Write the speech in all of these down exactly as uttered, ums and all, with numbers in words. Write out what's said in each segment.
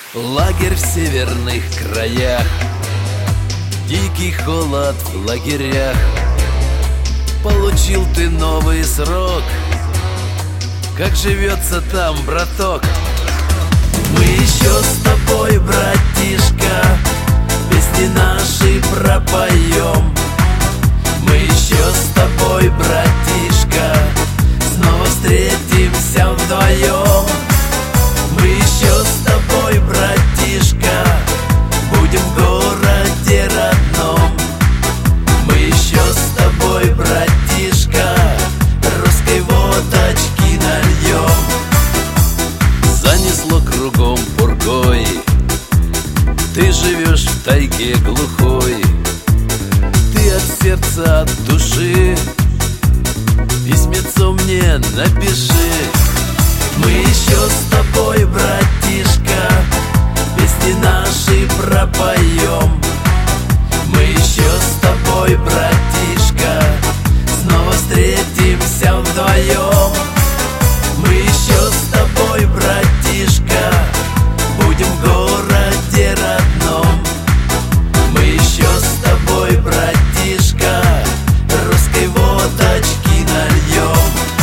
Лагерь в северных краях, дикий холод в лагерях. Получил ты новый срок. Как живется там, браток? Мы еще с тобой, братишка, песни наши пропоем. Мы еще с тобой, братишка, снова встретимся вдвоем. Мы еще с тобой, братишка, будем в городе родном. Мы еще с тобой, братишка, русской водочки нальем. Занесло кругом пургой, ты живешь в тайге глухой. Ты от сердца, от души письмецо мне напиши. Мы еще с тобой, братишка, песни наши пропоем. Мы еще с тобой, братишка, снова встретимся вдвоем. Мы еще с тобой, братишка, будем в городе родном. Мы еще с тобой, братишка, русской водочки нальем.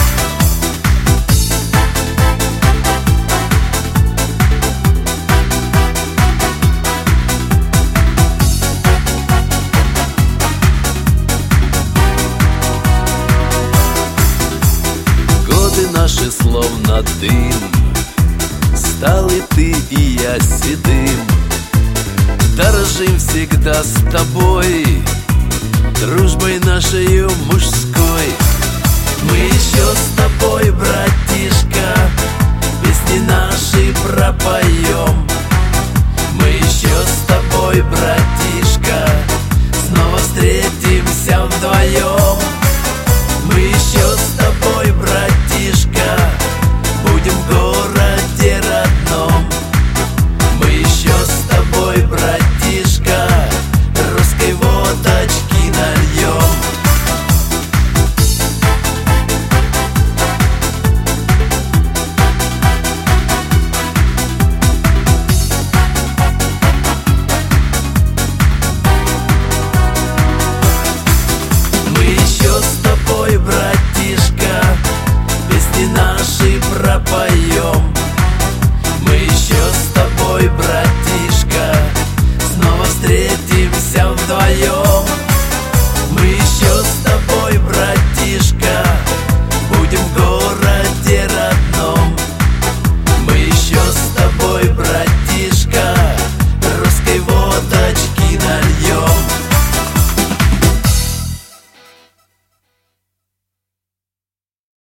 Годы наши словно дым, стал и ты, и я седым. Дорожим всегда с тобой, дружбой нашей мужской. Мы еще с тобой, братишка, песни наши пропоем. Мы еще с тобой, братишка,